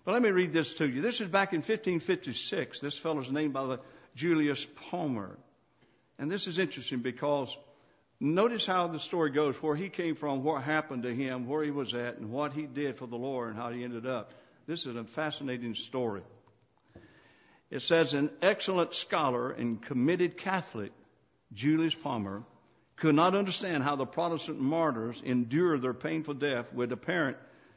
But let me read this to you. This is back in 1556. This fellow's named by the Julius Palmer. And this is interesting because notice how the story goes, where he came from, what happened to him, where he was at, and what he did for the Lord and how he ended up. This is a fascinating story. It says, an excellent scholar and committed Catholic, Julius Palmer, could not understand how the Protestant martyrs endured their painful death with apparent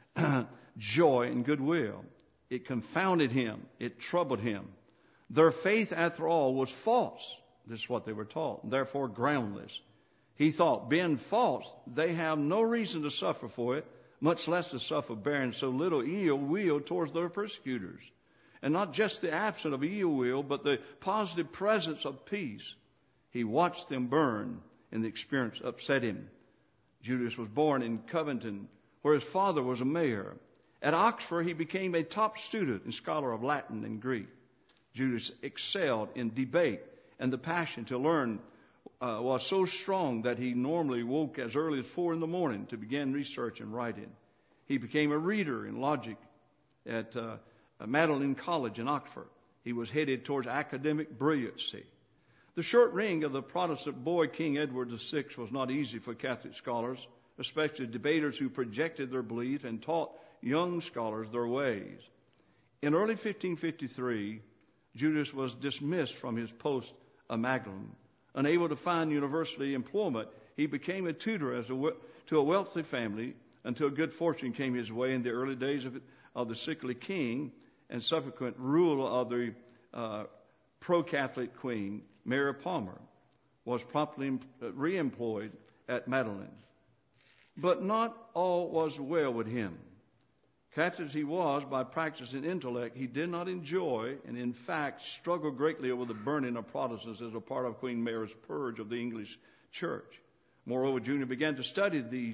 joy and goodwill. It confounded him. It troubled him. Their faith, after all, was false. This is what they were taught, and therefore groundless. He thought, being false, they have no reason to suffer for it, much less to suffer bearing so little ill will towards their persecutors. And not just the absence of ill will, but the positive presence of peace. He watched them burn, and the experience upset him. Julius was born in Covington, where his father was a mayor. At Oxford, he became a top student and scholar of Latin and Greek. Julius excelled in debate, and the passion to learn was so strong that he normally woke as early as 4 a.m. to begin research and writing. He became a reader in logic at Magdalen College in Oxford. He was headed towards academic brilliancy. The short reign of the Protestant boy, King Edward VI, was not easy for Catholic scholars, especially debaters who projected their belief and taught young scholars their ways. In early 1553, Julius was dismissed from his post at Magdalen. Unable to find university employment, he became a tutor to a wealthy family until good fortune came his way in the early days of the sickly king and subsequent rule of the pro-Catholic queen, Mary Palmer, was promptly re-employed at Magdalen. But not all was well with him. Catholic as he was, by practice and intellect, he did not enjoy and, in fact, struggled greatly over the burning of Protestants as a part of Queen Mary's purge of the English church. Moreover, Junior began to study the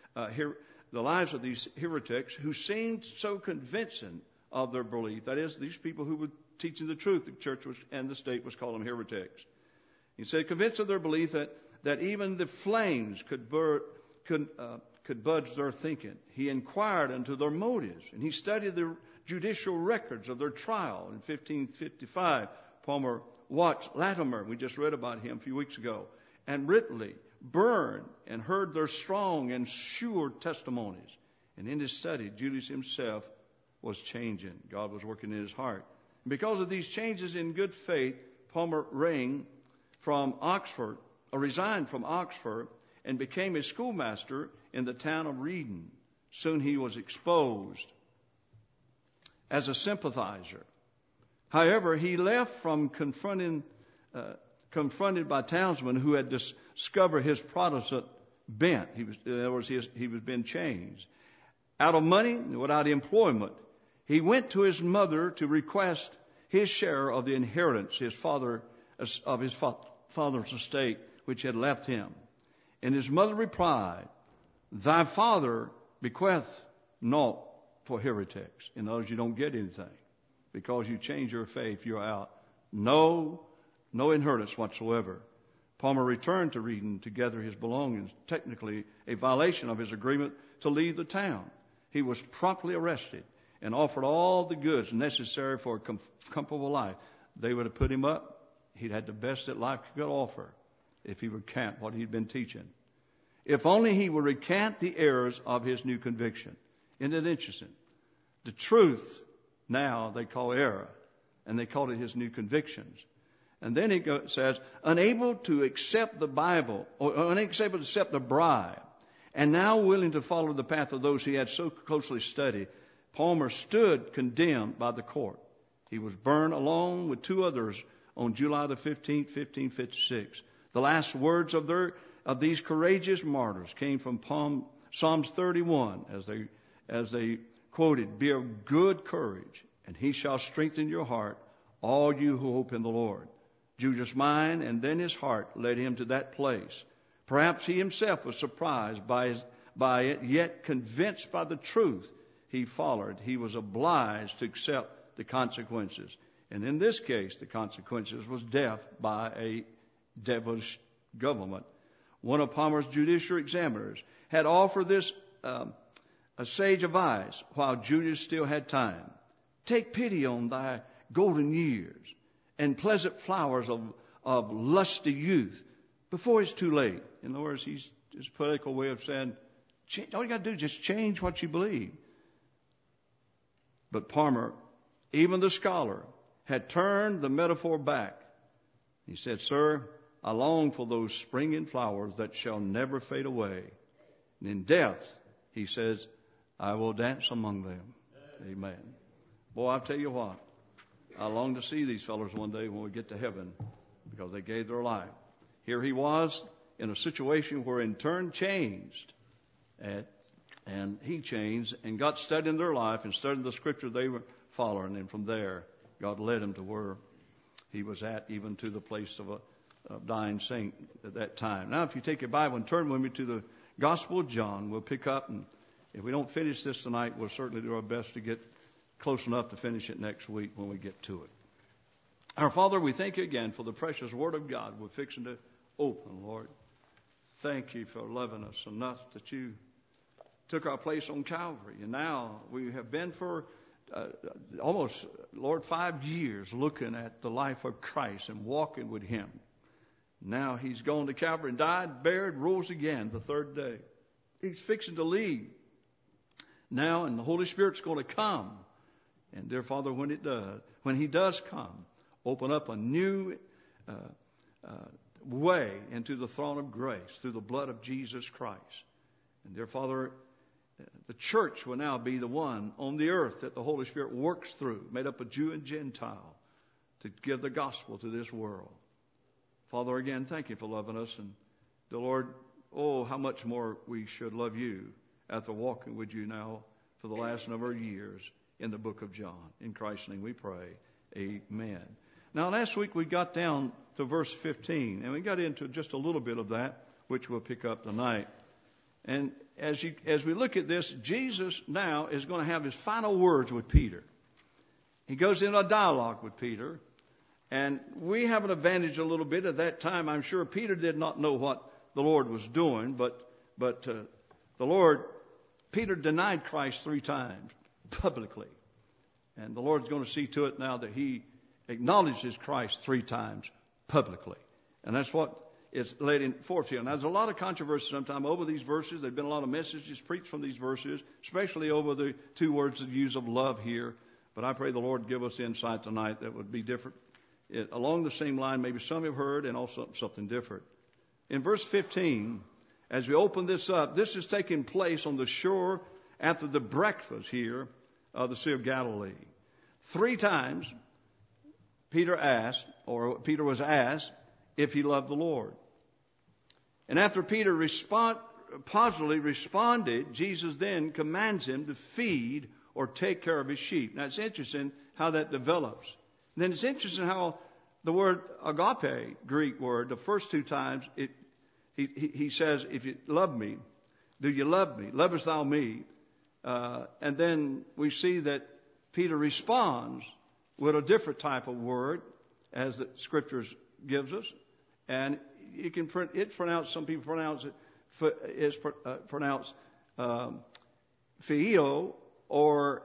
lives of these heretics who seemed so convincing of their belief. That is, these people who were teaching the truth. The church and the state was calling them heretics. He said, convinced of their belief that even the flames could budge their thinking. He inquired into their motives, and he studied the judicial records of their trial. In 1555, Palmer watched Latimer, we just read about him a few weeks ago, and Ridley burned and heard their strong and sure testimonies. And in his study, Julius himself was changing. God was working in his heart. And because of these changes in good faith, Palmer resigned from Oxford and became a schoolmaster in the town of Reading. Soon he was exposed as a sympathizer. However, he left from confronted by townsmen who had discovered his Protestant bent. He was being changed. Out of money, without employment, he went to his mother to request his share of the inheritance of his father's estate, which had left him. And his mother replied, "Thy father bequeath naught for heretics." In other words, you don't get anything. Because you change your faith, you're out. No inheritance whatsoever. Palmer returned to Reading to gather his belongings, technically a violation of his agreement to leave the town. He was promptly arrested and offered all the goods necessary for a comfortable life. They would have put him up. He'd had the best that life could offer if he would recant what he'd been teaching. If only he would recant the errors of his new conviction. Isn't it interesting? The truth now they call error, and they call it his new convictions. And then he says, unable to accept the Bible, or unable to accept the bribe, and now willing to follow the path of those he had so closely studied, Palmer stood condemned by the court. He was burned along with two others on July the 15th, 1556. The last words of these courageous martyrs came from Psalms 31 as they quoted, "Be of good courage, and he shall strengthen your heart, all you who hope in the Lord." Julius' mind and then his heart led him to that place. Perhaps he himself was surprised by it, yet convinced by the truth he followed, he was obliged to accept the consequences. And in this case, the consequences was death by a devilish government. One of Palmer's judicial examiners had offered this a sage advice while Julius still had time. Take pity on thy golden years and pleasant flowers of lusty youth before it's too late. In other words, he's his political way of saying, all you got to do is just change what you believe. But Palmer, even the scholar, had turned the metaphor back. He said, sir, I long for those springing flowers that shall never fade away. And in death, he says, I will dance among them. Amen. Boy, I'll tell you what, I long to see these fellows one day when we get to heaven because they gave their life. Here he was in a situation where in turn changed. And he changed and got studying their life and studying the scripture they were following. And from there, God led him to where he was at, even to the place of a dying saint at that time. Now, if you take your Bible and turn with me to the Gospel of John, we'll pick up. And if we don't finish this tonight, we'll certainly do our best to get close enough to finish it next week when we get to it. Our Father, we thank you again for the precious Word of God we're fixing to open, Lord. Thank you for loving us enough that you took our place on Calvary. And now we have been for almost, Lord, 5 years looking at the life of Christ and walking with Him. Now He's gone to Calvary and died, buried, rose again the third day. He's fixing to leave now, and the Holy Spirit's going to come. And dear Father, when He does come, open up a new way into the throne of grace through the blood of Jesus Christ. And dear Father, the church will now be the one on the earth that the Holy Spirit works through, made up of Jew and Gentile, to give the gospel to this world. Father, again, thank you for loving us. And the Lord, oh, how much more we should love you after walking with you now for the last number of years in the book of John. In Christ's name we pray. Amen. Now, last week we got down to verse 15, and we got into just a little bit of that, which we'll pick up tonight. And as we look at this, Jesus now is going to have his final words with Peter. He goes in a dialogue with Peter, and we have an advantage a little bit. At that time, I'm sure Peter did not know what the Lord was doing, but Peter denied Christ 3 times publicly. And the Lord's going to see to it now that he acknowledges Christ 3 times publicly. And that's what it's laid forth here. Now, there's a lot of controversy sometimes over these verses. There have been a lot of messages preached from these verses, especially over the 2 words of use of love here. But I pray the Lord give us insight tonight that would be different. Along the same line, maybe some have heard, and also something different. In verse 15, as we open this up, this is taking place on the shore after the breakfast here of the Sea of Galilee. 3 times Peter was asked if he loved the Lord. And after Peter positively responded, Jesus then commands him to feed or take care of his sheep. Now, it's interesting how that develops. And then it's interesting how the word agape, Greek word, the first 2 times, he says, if you love me, do you love me? Lovest thou me? And then we see that Peter responds with a different type of word, as the Scriptures gives us. And some people pronounce it, pronounced phio or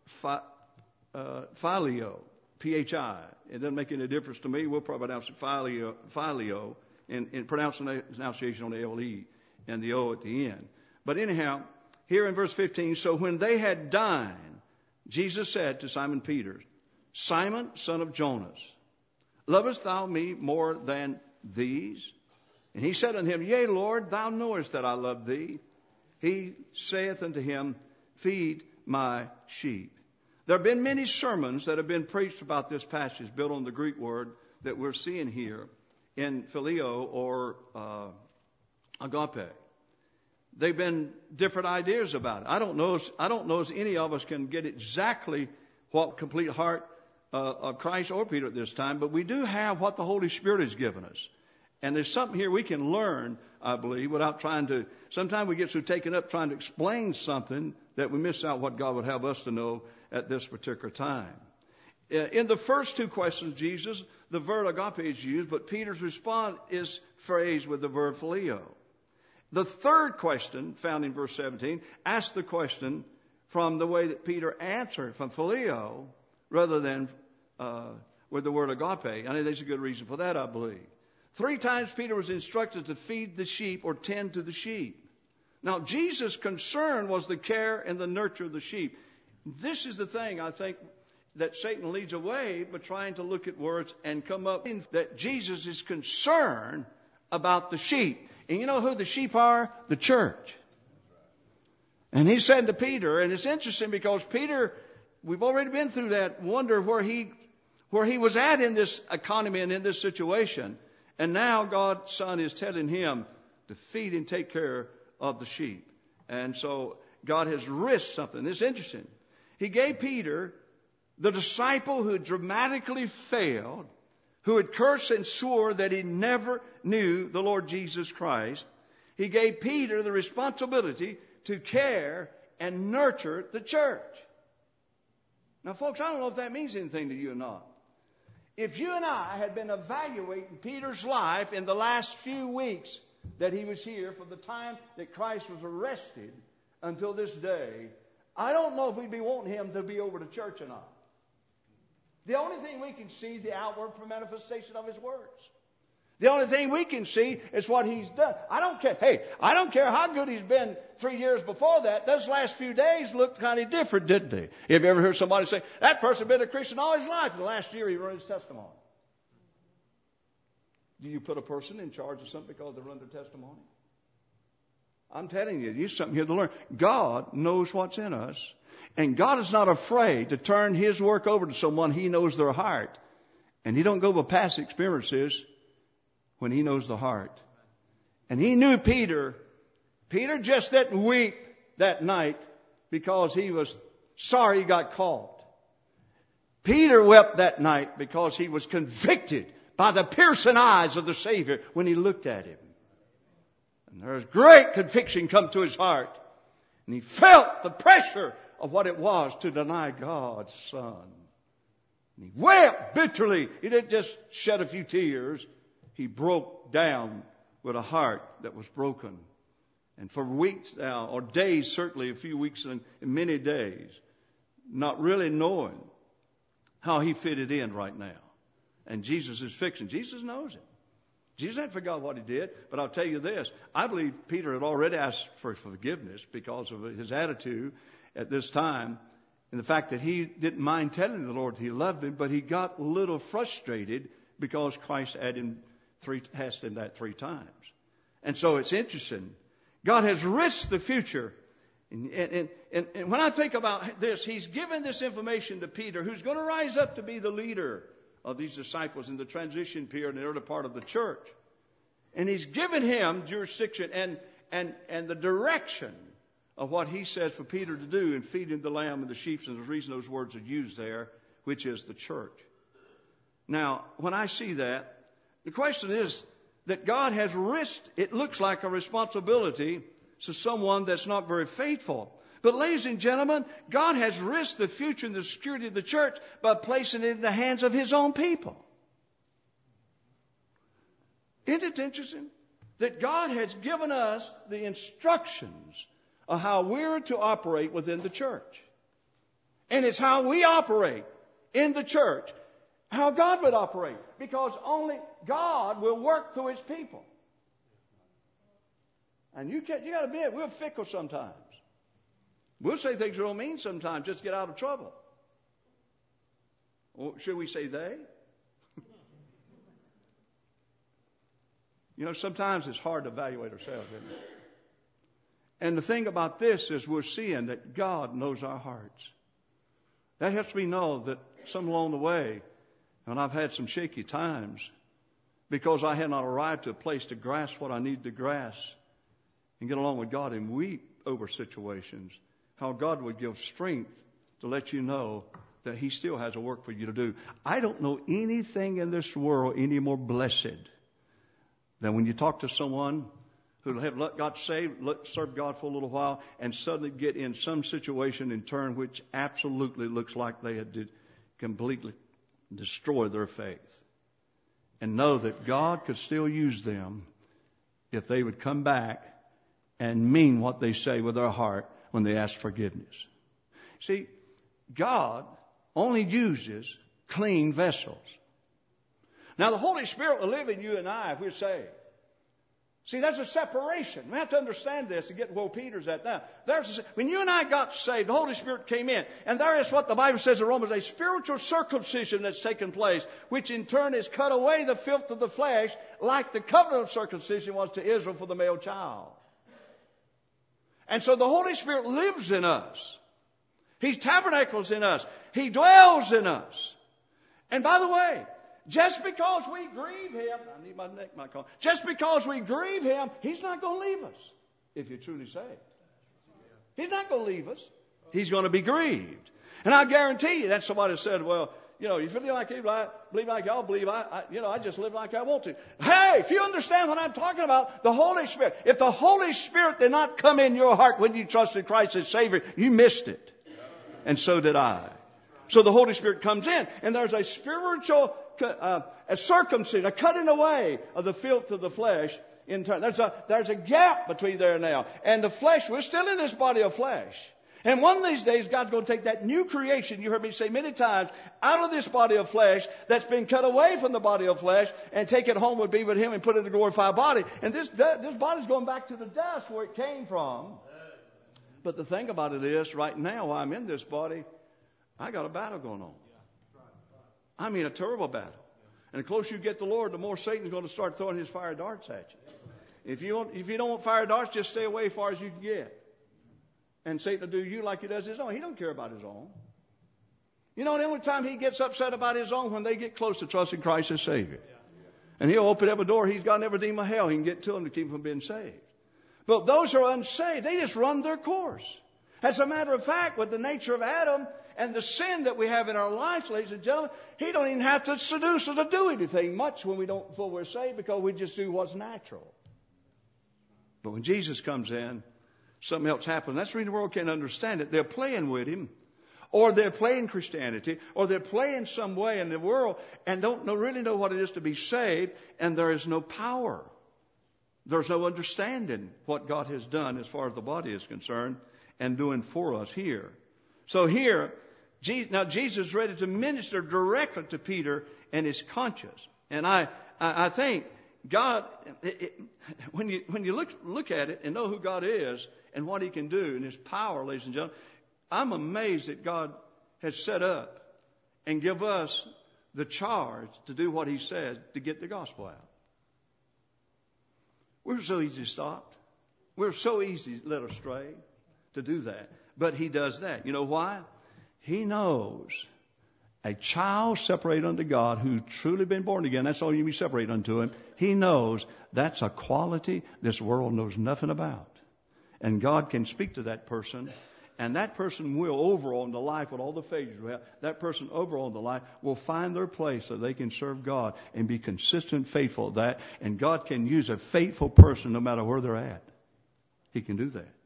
phileo, P-H-I. It doesn't make any difference to me. We'll probably pronounce it phileo, and pronunciation on the L-E and the O at the end. But anyhow, here in verse 15, so when they had dined, Jesus said to Simon Peter, Simon, son of Jonas, lovest thou me more than these? And he said unto him, Yea, Lord, thou knowest that I love thee. He saith unto him, Feed my sheep. There have been many sermons that have been preached about this passage, built on the Greek word that we're seeing here in phileo or agape. They've been different ideas about it. I don't know if any of us can get exactly what complete heart of Christ or Peter at this time, but we do have what the Holy Spirit has given us. And there's something here we can learn, I believe, without trying to. Sometimes we get so taken up trying to explain something that we miss out what God would have us to know at this particular time. In the first 2 questions, Jesus, the verb agape is used, but Peter's response is phrased with the verb phileo. The third question, found in verse 17, asks the question from the way that Peter answered, from phileo, rather than with the word agape. I mean, there's a good reason for that, I believe. 3 times Peter was instructed to feed the sheep or tend to the sheep. Now, Jesus' concern was the care and the nurture of the sheep. This is the thing, I think, that Satan leads away by trying to look at words and come up with that Jesus is concerned about the sheep. And you know who the sheep are? The church. And he said to Peter, and it's interesting because Peter, we've already been through that, wonder where he was at in this economy and in this situation. And now God's Son is telling him to feed and take care of the sheep. And so God has risked something. It's interesting. He gave Peter, the disciple who had dramatically failed, who had cursed and swore that he never knew the Lord Jesus Christ, he gave Peter the responsibility to care and nurture the church. Now, folks, I don't know if that means anything to you or not. If you and I had been evaluating Peter's life in the last few weeks that he was here, from the time that Christ was arrested until this day, I don't know if we'd be wanting him to be over to church or not. The only thing we can see, the outward manifestation of his words. The only thing we can see is what he's done. I don't care. Hey, I don't care how good he's been 3 years before that. Those last few days looked kind of different, didn't they? Have you ever heard somebody say, that person been a Christian all his life, and the last year he wrote his testimony? Do you put a person in charge of something because they run their testimony? I'm telling you, there's something here to learn. God knows what's in us. And God is not afraid to turn his work over to someone he knows their heart. And he don't go by past experiences when he knows the heart. And he knew Peter. Peter just didn't weep that night because he was sorry he got caught. Peter wept that night because he was convicted by the piercing eyes of the Savior when he looked at him. And there was great conviction come to his heart. And he felt the pressure of what it was to deny God's Son. And he wept bitterly. He didn't just shed a few tears. He broke down with a heart that was broken. And for weeks now, or days certainly, a few weeks and many days, not really knowing how he fitted in right now. And Jesus is fixing. Jesus knows it. Jesus hadn't forgot what he did. But I'll tell you this. I believe Peter had already asked for forgiveness because of his attitude at this time. And the fact that he didn't mind telling the Lord he loved him. But he got a little frustrated because Christ asked him that 3 times. And so it's interesting. God has risked the future. And when I think about this, he's given this information to Peter, who's going to rise up to be the leader of these disciples in the transition period in the early part of the church. And he's given him jurisdiction and the direction of what he says for Peter to do in feeding the lamb and the sheep. And there's a reason those words are used there, which is the church. Now, when I see that, the question is that God has risked, it looks like a responsibility to someone that's not very faithful. But ladies and gentlemen, God has risked the future and the security of the church by placing it in the hands of his own people. Isn't it interesting that God has given us the instructions of how we're to operate within the church? And it's how we operate in the church, how God would operate, because only God will work through his people. And you got to admit, we're fickle sometimes. We'll say things we don't mean sometimes just to get out of trouble. Or should we say they? Sometimes it's hard to evaluate ourselves, isn't it? And the thing about this is we're seeing that God knows our hearts. That helps me know that some along the way, and I've had some shaky times, because I had not arrived to a place to grasp what I need to grasp and get along with God and weep over situations, how God would give strength to let you know that he still has a work for you to do. I don't know anything in this world any more blessed than when you talk to someone who have got saved, served God for a little while, and suddenly get in some situation in turn which absolutely looks like they had completely destroyed their faith. And know that God could still use them if they would come back and mean what they say with their heart when they ask forgiveness. See, God only uses clean vessels. Now, the Holy Spirit will live in you and I if we're saved. See, there's a separation. We have to understand this to get where Peter's at now. When you and I got saved, the Holy Spirit came in. And there is what the Bible says in Romans, a spiritual circumcision that's taken place, which in turn has cut away the filth of the flesh, like the covenant of circumcision was to Israel for the male child. And so the Holy Spirit lives in us. He tabernacles in us. He dwells in us. And by the way, just because we grieve Him, I need my neck mic on. Just because we grieve Him, He's not going to leave us if you're truly saved. He's not going to leave us. He's going to be grieved. And I guarantee you that somebody said, well, you know, you feel like you believe like y'all believe. I just live like I want to. Hey, if you understand what I'm talking about, the Holy Spirit. If the Holy Spirit did not come in your heart when you trusted Christ as Savior, you missed it. And so did I. So the Holy Spirit comes in, and there's a spiritual a circumcision, a cutting away of the filth of the flesh in turn. There's a gap between there and now. And the flesh, we're still in this body of flesh. And one of these days, God's going to take that new creation, you heard me say many times, out of this body of flesh that's been cut away from the body of flesh and take it home and be with Him and put it in a glorified body. And this body's going back to the dust where it came from. But the thing about it is, right now, while I'm in this body, I got a battle going on. I mean, a terrible battle. And the closer you get to the Lord, the more Satan's going to start throwing his fire darts at you. If you don't want fire darts, just stay away as far as you can get. And Satan will do you like he does his own. He don't care about his own. You know, the only time he gets upset about his own when they get close to trusting Christ as Savior. And he'll open every door he's got in every demon of hell he can get to them to keep them from being saved. But those who are unsaved, they just run their course. As a matter of fact, with the nature of Adam and the sin that we have in our lives, ladies and gentlemen, he don't even have to seduce us to do anything much when before we're saved, because we just do what's natural. But when Jesus comes in, something else happens. That's the reason the world can't understand it. They're playing with Him, or they're playing Christianity, or they're playing some way in the world and don't really know what it is to be saved, and there is no power. There's no understanding what God has done as far as the body is concerned and doing for us here. So here, now Jesus is ready to minister directly to Peter and his conscience. And I think God, when you look at it and know who God is and what He can do and His power, ladies and gentlemen, I'm amazed that God has set up and give us the charge to do what He said to get the gospel out. We're so easy stopped. We're so easy led astray to do that. But He does that. You know why? He knows a child separated unto God who's truly been born again. That's all you be separated unto Him. He knows that's a quality this world knows nothing about. And God can speak to that person. And that person will, overall in the life with all the phases we have, that person overall in the life will find their place so they can serve God and be consistent, faithful at that. And God can use a faithful person no matter where they're at. He can do that.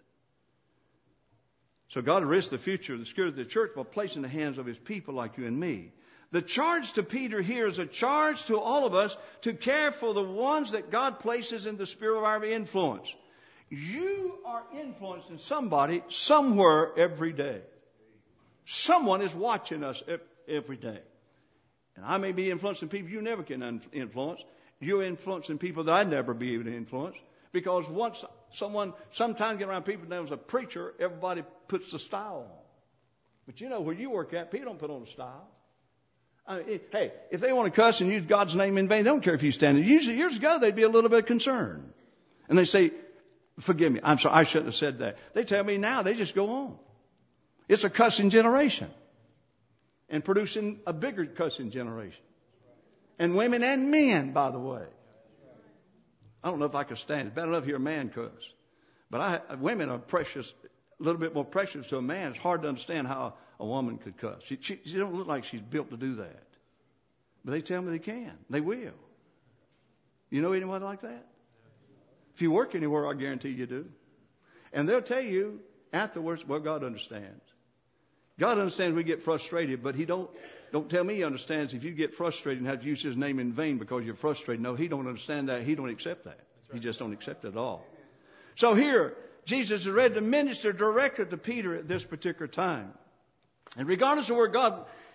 So God risks the future of the Spirit of the church by placing in the hands of His people like you and me. The charge to Peter here is a charge to all of us to care for the ones that God places in the sphere of our influence. You are influencing somebody somewhere every day. Someone is watching us every day. And I may be influencing people you never can influence. You're influencing people that I'd never be able to influence. Because once sometimes get around people, there was a preacher, everybody puts the style on. But you know, where you work at, people don't put on a style. I mean, hey, if they want to cuss and use God's name in vain, they don't care if you stand there. Usually, years ago, they'd be a little bit concerned. And they say, forgive me, I'm sorry, I shouldn't have said that. They tell me now, they just go on. It's a cussing generation. And producing a bigger cussing generation. And women and men, by the way. I don't know if I could stand it. Bad enough to hear a man cuss. But women are precious, a little bit more precious to a man. It's hard to understand how a woman could cuss. She don't look like she's built to do that. But they tell me they can. They will. You know anyone like that? If you work anywhere, I guarantee you do. And they'll tell you afterwards, well, God understands. God understands we get frustrated, but He don't tell me He understands if you get frustrated and have to use His name in vain because you're frustrated. No, He don't understand that. He don't accept that. Right. He just don't accept it at all. So here, Jesus is ready to minister directly to Peter at this particular time. And regardless of where God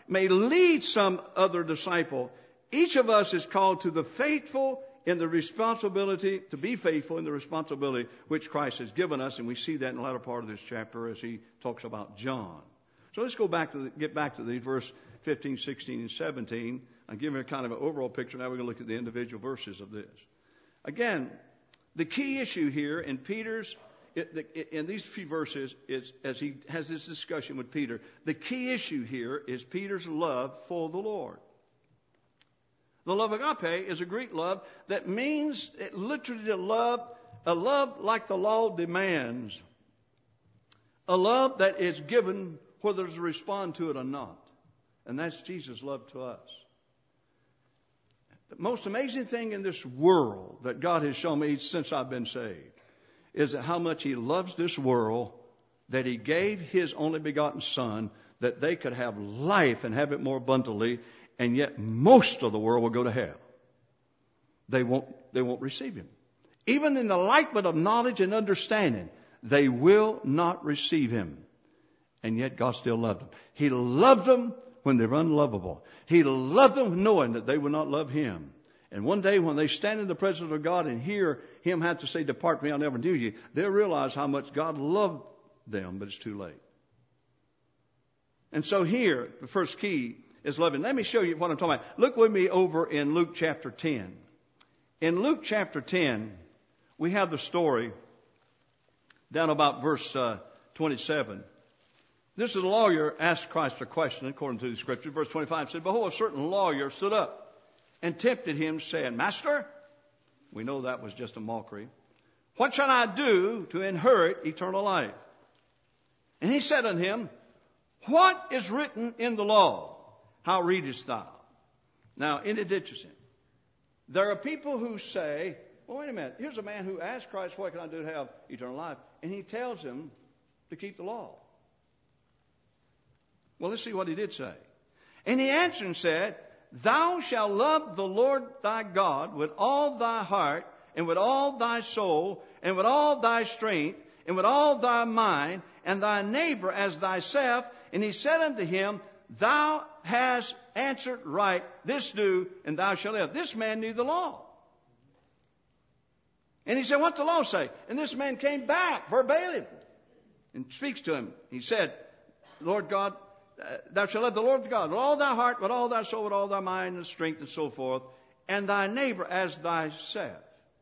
may lead some other disciple. Each of us is called to the faithful in the responsibility, to be faithful in the responsibility which Christ has given us. And we see that in the latter part of this chapter as he talks about John. So let's get back to the verse 15, 16, and 17. I'm giving a kind of an overall picture. Now we're going to look at the individual verses of this. Again, the key issue here in in these few verses is, as he has this discussion with Peter, the key issue here is Peter's love for the Lord. The love agape is a Greek love that means literally a love like the law demands. A love that is given whether to respond to it or not. And that's Jesus' love to us. The most amazing thing in this world that God has shown me since I've been saved is that how much He loves this world, that He gave His only begotten Son, that they could have life and have it more abundantly, and yet most of the world will go to hell. They won't receive Him. Even in the enlightenment of knowledge and understanding, they will not receive Him. And yet God still loved them. He loved them when they were unlovable. He loved them knowing that they would not love Him. And one day when they stand in the presence of God and hear Him have to say, "Depart from me, I never knew you," they'll realize how much God loved them, but it's too late. And so here, the first key is loving. Let me show you what I'm talking about. Look with me over in Luke chapter 10. In Luke chapter 10, we have the story down about verse 27. This is a lawyer asked Christ a question according to the Scripture. Verse 25 said, "Behold, a certain lawyer stood up and tempted Him, saying, Master," we know that was just a mockery, "what shall I do to inherit eternal life?" And He said unto him, "What is written in the law? How readest thou?" Now, isn't it interesting? There are people who say, well, wait a minute. Here's a man who asked Christ, "What can I do to have eternal life?" And He tells him to keep the law. Well, let's see what He did say. "And he answered and said, Thou shalt love the Lord thy God with all thy heart, and with all thy soul, and with all thy strength, and with all thy mind, and thy neighbor as thyself. And He said unto him, Thou hast answered right. This do, and thou shalt live." This man knew the law. And He said, "What's the law say?" And this man came back verbatim and speaks to him. He said, "Lord God, thou shalt love the Lord God with all thy heart, with all thy soul, with all thy mind and strength," and so forth, "and thy neighbor as thyself."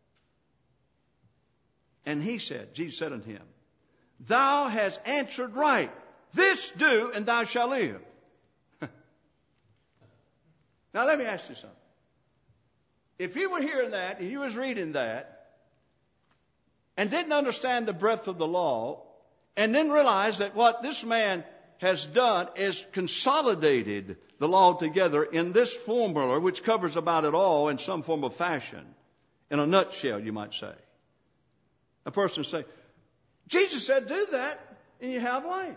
And he said, Jesus said unto him, "Thou hast answered right. This do, and thou shalt live." Now let me ask you something. If you were hearing that, and you was reading that, and didn't understand the breadth of the law, and then realize that what this man has done is consolidated the law together in this formula, which covers about it all in some form of fashion. In a nutshell, you might say. A person say, "Jesus said do that and you have life."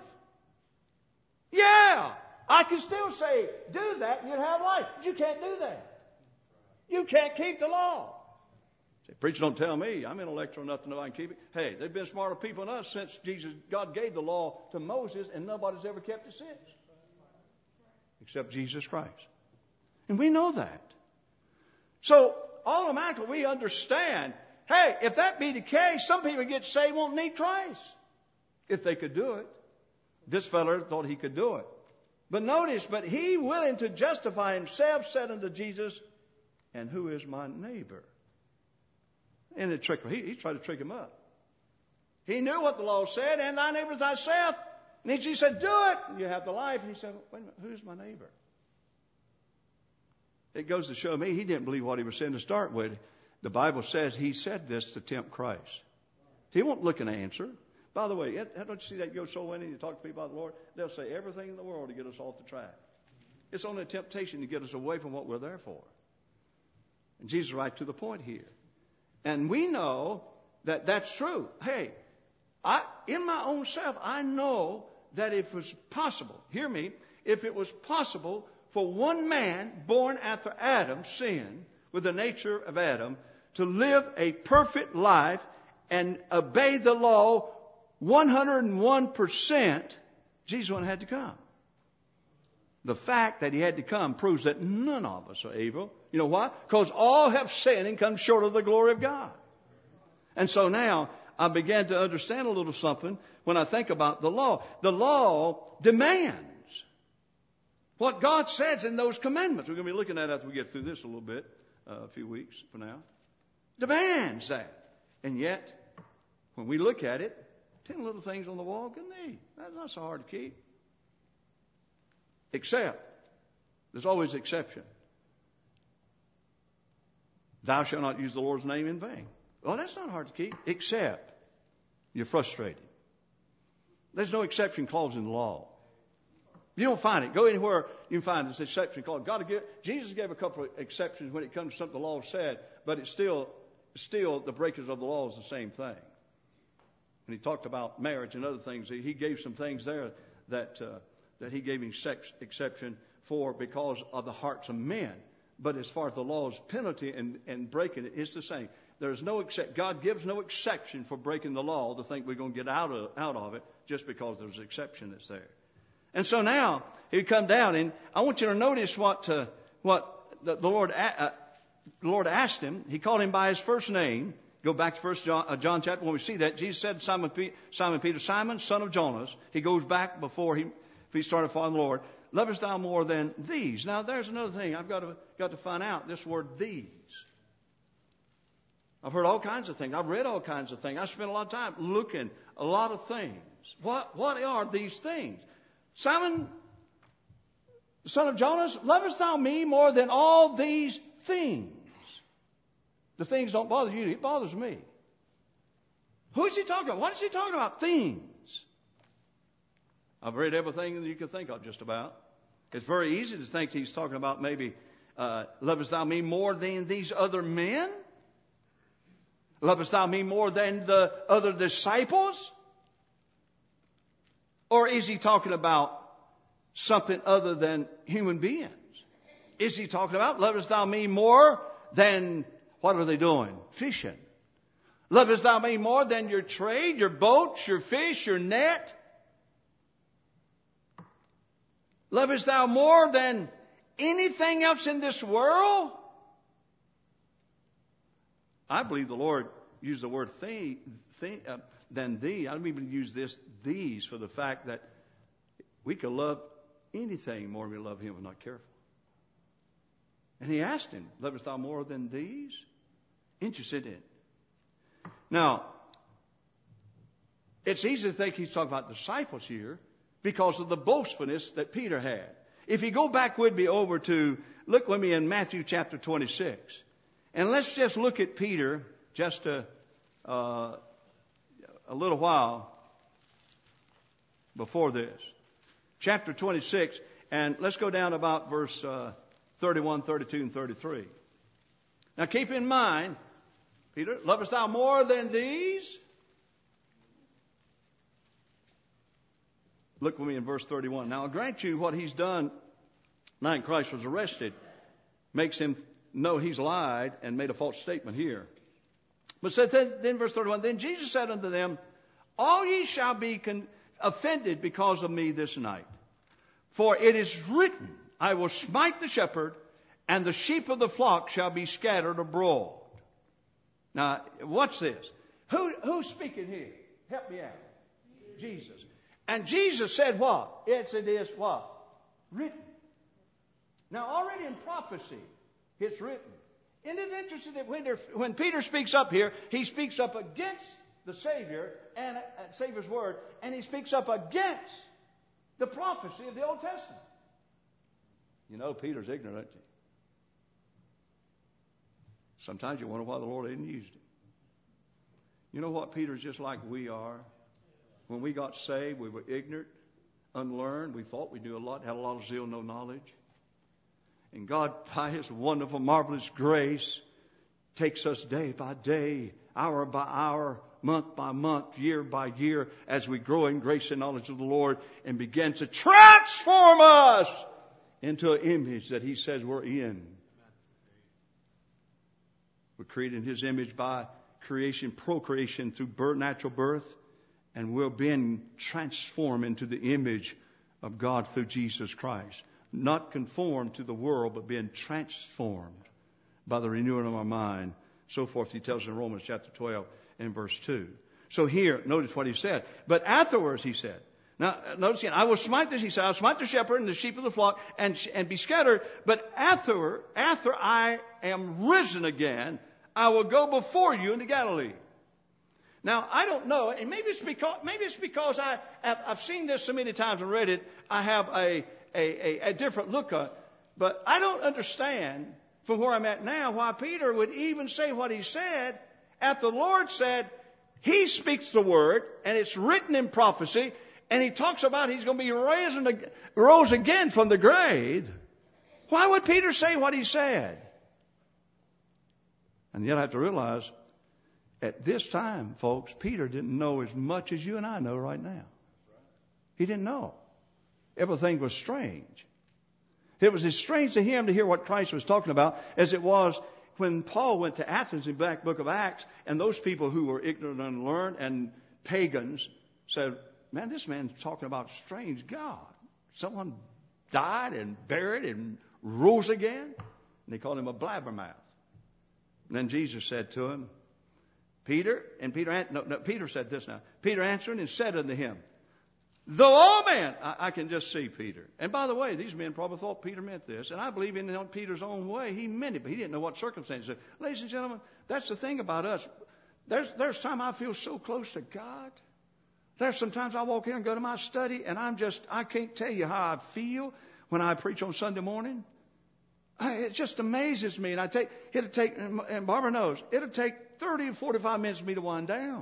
Yeah, I can still say do that and you'll have life. But you can't do that. You can't keep the law. Say, "Preacher, don't tell me. I'm intellectual enough to know I can keep it." Hey, they've been smarter people than us since God gave the law to Moses, and nobody's ever kept it since. Except Jesus Christ. And we know that. So, automatically we understand, hey, if that be the case, some people get saved won't need Christ. If they could do it. This fellow thought he could do it. But notice, "But he willing to justify himself said unto Jesus, And who is my neighbor?" And he tried to trick him up. He knew what the law said, "And thy neighbor is thyself." And he said, "Do it, and you have the life." And he said, "Wait a minute, who's my neighbor?" It goes to show me he didn't believe what he was saying to start with. The Bible says he said this to tempt Christ. He won't look an answer. By the way, don't you see that you go soul winning, you talk to people about the Lord? They'll say everything in the world to get us off the track. It's only a temptation to get us away from what we're there for. And Jesus is right to the point here. And we know that that's true. Hey, in my own self, I know that if it was possible, hear me, if it was possible for one man born after Adam's sin, with the nature of Adam, to live a perfect life and obey the law 101%, Jesus wouldn't have had to come. The fact that he had to come proves that none of us are evil. You know why? Because all have sinned and come short of the glory of God. And so now I began to understand a little something when I think about the law. The law demands what God says in those commandments. We're going to be looking at it after we get through this a little bit, a few weeks from now. Demands that. And yet, when we look at it, 10 little things on the wall, good need. That's not so hard to keep. Except, there's always exception. Thou shalt not use the Lord's name in vain. Well, that's not hard to keep, except you're frustrated. There's no exception clause in the law. You don't find it. Go anywhere, you can find this exception clause. Jesus gave a couple of exceptions when it comes to something the law said, but it's still the breakers of the law is the same thing. And he talked about marriage and other things. He gave some things there that he gave exception for because of the hearts of men. But as far as the law's penalty and breaking it, it's the same. There's no God gives no exception for breaking the law to think we're going to get out of it just because there's an exception that's there. And so now he come down, and I want you to notice what the Lord asked him. He called him by his first name. Go back to 1 John chapter 1. We see that Jesus said to Simon Peter, Simon, son of Jonas. He goes back before he started following the Lord. Lovest thou more than these? Now there's another thing I've got to find out. This word these. I've heard all kinds of things. I've read all kinds of things. I spent a lot of time looking a lot of things. What are these things? Simon, son of Jonas, lovest thou me more than all these things? The things don't bother you. It bothers me. Who is he talking about? What is he talking about? Things. I've read everything that you could think of just about. It's very easy to think he's talking about maybe, lovest thou me more than these other men? Lovest thou me more than the other disciples? Or is he talking about something other than human beings? Is he talking about, lovest thou me more than, what are they doing? Fishing. Lovest thou me more than your trade, your boats, your fish, your net? Lovest thou more than anything else in this world? I believe the Lord used the word than thee. I don't even use these for the fact that we could love anything more than we love Him if we're not careful. And He asked him, lovest thou more than these? Interested in. Now, it's easy to think he's talking about disciples here because of the boastfulness that Peter had. If you go back with me look with me in Matthew chapter 26. And let's just look at Peter just a little while before this. Chapter 26, and let's go down about verse 31, 32, and 33. Now keep in mind, Peter, lovest thou more than these? Look with me in verse 31. Now I'll grant you what he's done, now Christ was arrested, makes him know he's lied and made a false statement here. But said then verse 31, then Jesus said unto them, all ye shall be offended because of me this night. For it is written, I will smite the shepherd, and the sheep of the flock shall be scattered abroad. Now, watch this. Who's speaking here? Help me out. Jesus. And Jesus said what? It is what? Written. Now, already in prophecy, it's written. Isn't it interesting that when Peter speaks up here, he speaks up against the Savior and Savior's word, and he speaks up against the prophecy of the Old Testament. You know, Peter's ignorant, isn't he? Sometimes you wonder why the Lord hadn't used him. You know what? Peter's just like we are. When we got saved, we were ignorant, unlearned. We thought we knew a lot, had a lot of zeal, no knowledge. And God, by His wonderful, marvelous grace, takes us day by day, hour by hour, month by month, year by year, as we grow in grace and knowledge of the Lord, and begin to transform us into an image that He says we're in. We're created in His image by creation, procreation through natural birth, and we're being transformed into the image of God through Jesus Christ. not conformed to the world, but being transformed by the renewing of our mind. So forth, he tells in Romans chapter 12 and verse 2. So here, notice what he said. But afterwards, he said, now, notice again, I will smite this, he said, I'll smite the shepherd and the sheep of the flock and be scattered. But after I am risen again, I will go before you into Galilee. Now, I don't know, and maybe it's because I've seen this so many times and read it, I have a different look on it. But I don't understand from where I'm at now why Peter would even say what he said after the Lord said, he speaks the word, and it's written in prophecy, and he talks about he's going to be rose again from the grave. Why would Peter say what he said? And yet I have to realize, at this time, folks, Peter didn't know as much as you and I know right now. He didn't know. Everything was strange. It was as strange to him to hear what Christ was talking about as it was when Paul went to Athens in the back book of Acts, and those people who were ignorant and unlearned and pagans said, man, this man's talking about strange God. Someone died and buried and rose again. And they called him a blabbermouth. And then Jesus said to him, Peter said this now. Peter answered and said unto him, though all men, I can just see Peter. And by the way, these men probably thought Peter meant this. And I believe in Peter's own way, he meant it, but he didn't know what circumstances. Ladies and gentlemen, that's the thing about us. There's time I feel so close to God. There's sometimes I walk in and go to my study, and I can't tell you how I feel when I preach on Sunday morning. It just amazes me. And and Barbara knows, it'll take 30 or 45 minutes for me to wind down.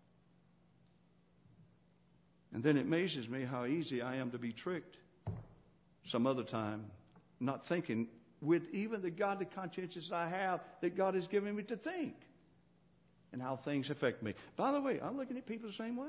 And then it amazes me how easy I am to be tricked some other time, not thinking with even the godly consciences I have that God has given me to think and how things affect me. By the way, I'm looking at people the same way.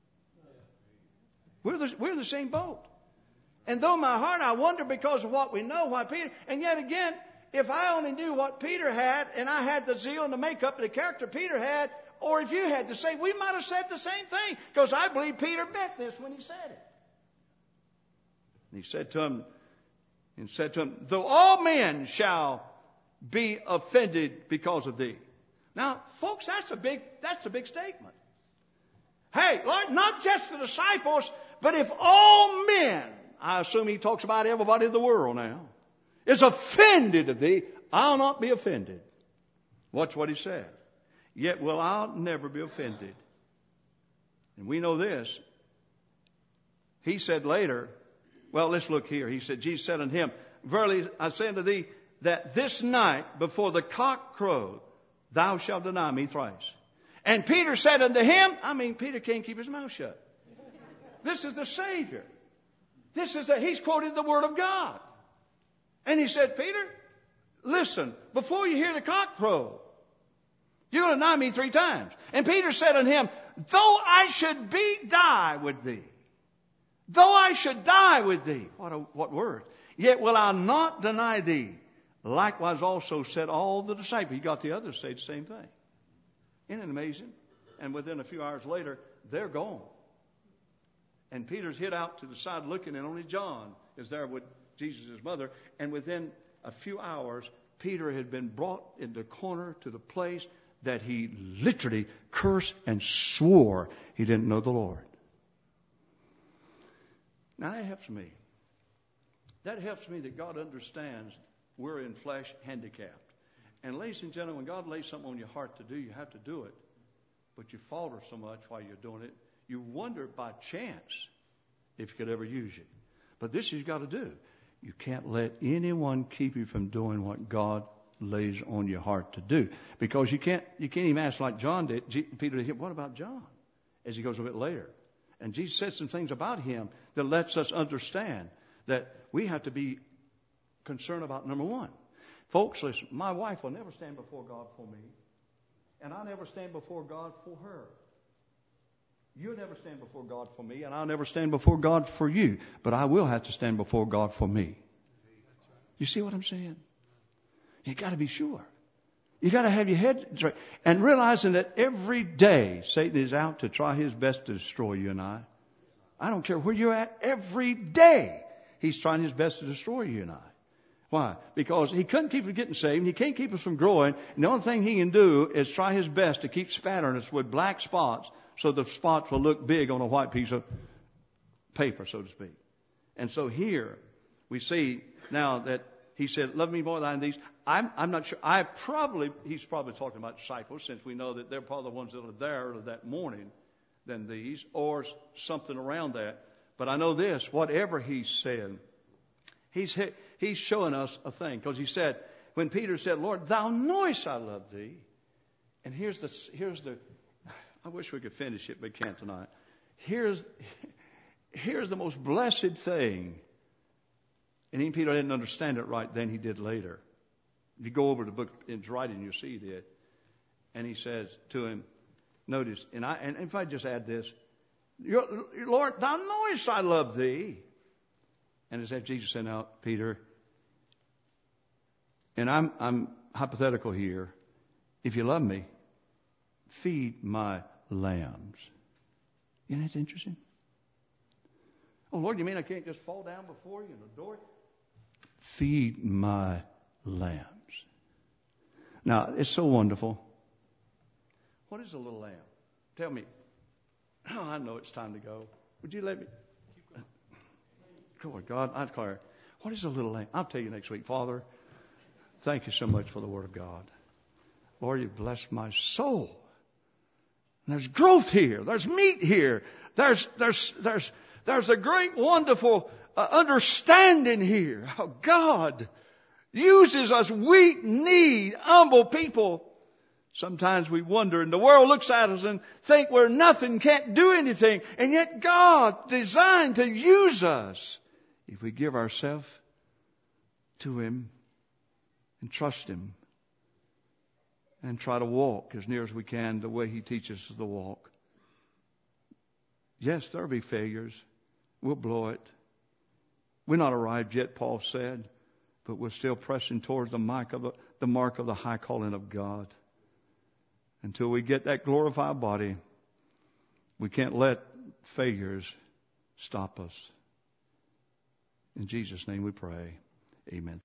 We're in the same boat. And though my heart, I wonder because of what we know, why Peter, and yet again, if I only knew what Peter had and I had the zeal and the makeup and the character Peter had, or if you had to say, we might have said the same thing, because I believe Peter meant this when he said it. And he said to him, though all men shall be offended because of thee. Now, folks, that's a big statement. Hey, Lord, not just the disciples, but if all men, I assume he talks about everybody in the world now, is offended of thee, I'll not be offended. Watch what he said. Yet will I never be offended. And we know this. He said later, well, let's look here. He said, Jesus said unto him, verily I say unto thee, that this night before the cock crow, thou shalt deny me thrice. And Peter said unto him, Peter can't keep his mouth shut. This is the Savior. He's quoted the Word of God. And he said, Peter, listen, before you hear the cock crow, you're going to deny me 3 times. And Peter said unto him, though I should die with thee. Though I should die with thee. What word? Yet will I not deny thee. Likewise also said all the disciples. He got the others to say the same thing. Isn't it amazing? And within a few hours later, they're gone. And Peter's hid out to the side looking, and only John is there with Jesus' mother. And within a few hours, Peter had been brought in the corner to the place that he literally cursed and swore he didn't know the Lord. Now that helps me. That helps me that God understands we're in flesh handicapped. And ladies and gentlemen, when God lays something on your heart to do, you have to do it. But you falter so much while you're doing it, you wonder by chance if you could ever use you. But this you've got to do. You can't let anyone keep you from doing what God lays on your heart to do. Because you can't even ask like John did. Peter did, what about John? As he goes a bit later. And Jesus said some things about him that lets us understand that we have to be concerned about number one. Folks, listen, my wife will never stand before God for me. And I'll never stand before God for her. You'll never stand before God for me, and I'll never stand before God for you. But I will have to stand before God for me. You see what I'm saying? You got to be sure. You got to have your head straight. And realizing that every day Satan is out to try his best to destroy you and I. I don't care where you're at. Every day he's trying his best to destroy you and I. Why? Because he couldn't keep us from getting saved. And he can't keep us from growing. And the only thing he can do is try his best to keep spattering us with black spots so the spots will look big on a white piece of paper, so to speak. And so here we see now that he said, love me more than these. I'm not sure. He's probably talking about disciples, since we know that they're probably the ones that are there that morning than these, or something around that. But I know this, whatever he said, he's showing us a thing. Because he said, when Peter said, Lord, thou knowest I love thee. And here's the, I wish we could finish it, but we can't tonight. Here's the most blessed thing. And even Peter didn't understand it right then, he did later. If you go over the book, it's writing, you'll see it. And he says to him, notice, and if I just add this, Lord, thou knowest I love thee. And as if Jesus said, now, Peter, and I'm hypothetical here, if you love me, feed my lambs. Isn't that interesting? Oh, Lord, you mean I can't just fall down before you and adore you? Feed my lambs. Now, it's so wonderful. What is a little lamb? Tell me. Oh, I know it's time to go. Would you let me? Lord God, I declare. What is a little lamb? I'll tell you next week. Father, thank you so much for the Word of God. Lord, you've blessed my soul. And there's growth here. There's meat here. There's a great, wonderful understanding here. How God uses us weak, need, humble people. Sometimes we wonder, and the world looks at us and think we're nothing, can't do anything. And yet God designed to use us if we give ourselves to Him and trust Him and try to walk as near as we can the way He teaches us to walk. Yes, there'll be failures. We'll blow it. We're not arrived yet, Paul said, but we're still pressing towards the mark of the high calling of God. Until we get that glorified body, we can't let failures stop us. In Jesus' name we pray. Amen.